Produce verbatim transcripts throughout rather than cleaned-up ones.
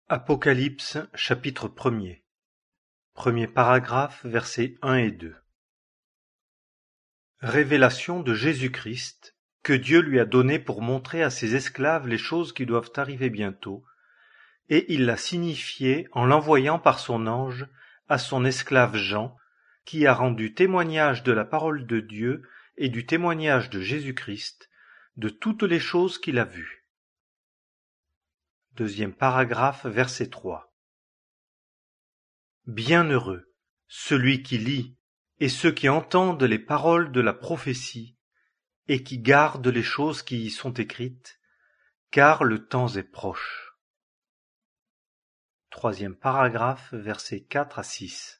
Apocalypse chapitre premier. Premier paragraphe, versets un et deux. Révélation de Jésus-Christ, que Dieu lui a donnée pour montrer à ses esclaves les choses qui doivent arriver bientôt, et il l'a signifiée en l'envoyant par son ange à son esclave Jean, qui a rendu témoignage de la parole de Dieu et du témoignage de Jésus-Christ, de toutes les choses qu'il a vues. Deuxième paragraphe, verset trois. Bienheureux celui qui lit et ceux qui entendent les paroles de la prophétie et qui gardent les choses qui y sont écrites, car le temps est proche. Troisième paragraphe, versets quatre à six.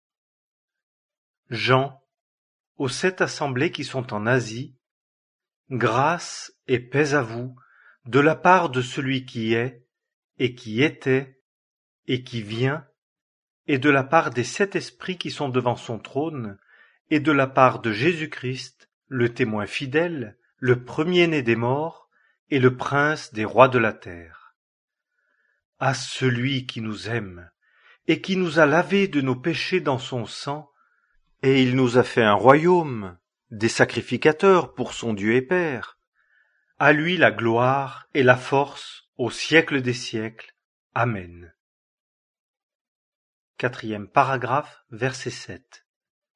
Jean, aux sept assemblées qui sont en Asie, grâce et paix à vous de la part de celui qui est, et qui était, et qui vient, et de la part des sept esprits qui sont devant son trône, et de la part de Jésus-Christ, le témoin fidèle, le premier-né des morts, et le prince des rois de la terre. À celui qui nous aime, et qui nous a lavés de nos péchés dans son sang, et il nous a fait un royaume, des sacrificateurs pour son Dieu et Père. À lui la gloire et la force au siècle des siècles. Amen. Quatrième paragraphe, verset sept.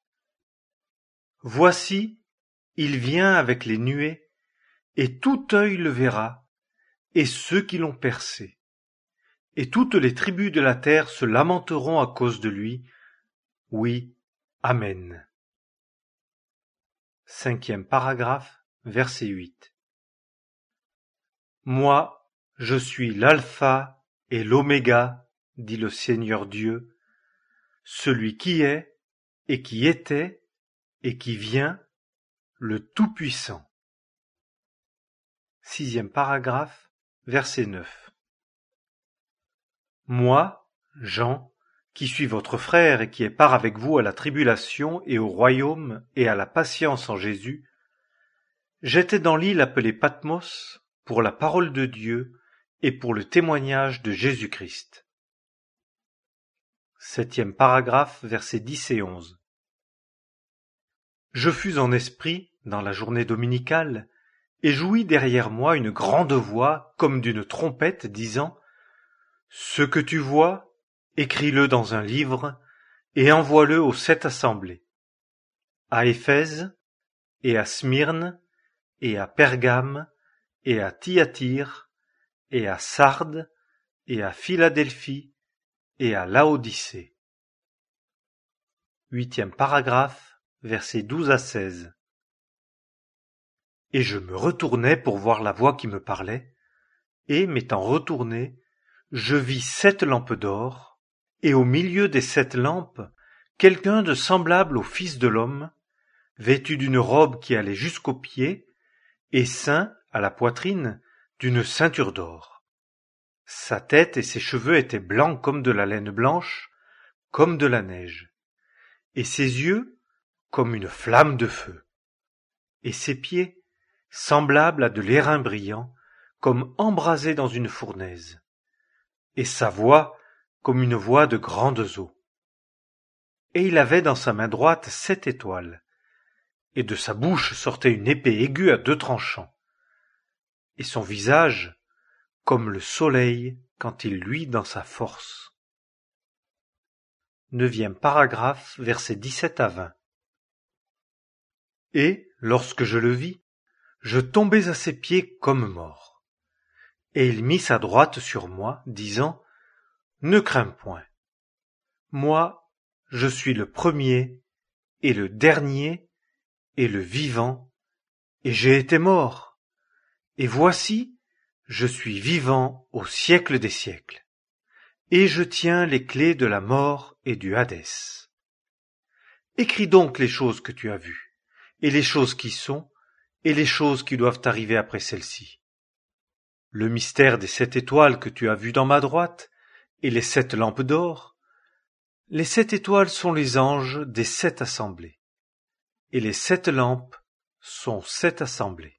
Voici, il vient avec les nuées, et tout œil le verra, et ceux qui l'ont percé. Et toutes les tribus de la terre se lamenteront à cause de lui. Oui, Amen. Cinquième paragraphe, verset huit. Moi, je suis l'alpha et l'oméga, dit le Seigneur Dieu, celui qui est, et qui était, et qui vient, le Tout-Puissant. Sixième paragraphe, verset neuf. Moi, Jean, qui suis votre frère et qui ai part avec vous à la tribulation et au royaume et à la patience en Jésus, j'étais dans l'île appelée Patmos pour la parole de Dieu et pour le témoignage de Jésus-Christ. Septième paragraphe, versets dix et onze. Je fus en esprit, dans la journée dominicale, et j'ouïs derrière moi une grande voix, comme d'une trompette, disant « Ce que tu vois, écris-le dans un livre, et envoie-le aux sept assemblées, à Éphèse, et à Smyrne, et à Pergame, et à Thyatire, et à Sardes, et à Philadelphie, et à Laodicée. » Huitième paragraphe, versets douze à seize. Et je me retournai pour voir la voix qui me parlait, et, m'étant retourné, je vis sept lampes d'or, et au milieu des sept lampes, quelqu'un de semblable au Fils de l'homme, vêtu d'une robe qui allait jusqu'aux pieds, et ceint, à la poitrine, d'une ceinture d'or. Sa tête et ses cheveux étaient blancs comme de la laine blanche, comme de la neige, et ses yeux comme une flamme de feu, et ses pieds semblables à de l'airain brillant, comme embrasés dans une fournaise, et sa voix comme une voix de grandes eaux. Et il avait dans sa main droite sept étoiles, et de sa bouche sortait une épée aiguë à deux tranchants, et son visage comme le soleil quand il luit dans sa force. Neuvième paragraphe, versets dix-sept à vingt. Et, lorsque je le vis, je tombai à ses pieds comme mort. Et il mit sa droite sur moi, disant, « Ne crains point. Moi, je suis le premier et le dernier et le vivant, et j'ai été mort. Et voici, je suis vivant au siècle des siècles, et je tiens les clés de la mort et du Hadès. Écris donc les choses que tu as vues, et les choses qui sont, et les choses qui doivent arriver après celles-ci. Le mystère des sept étoiles que tu as vues dans ma droite, et les sept lampes d'or. Les sept étoiles sont les anges des sept assemblées, et les sept lampes sont sept assemblées.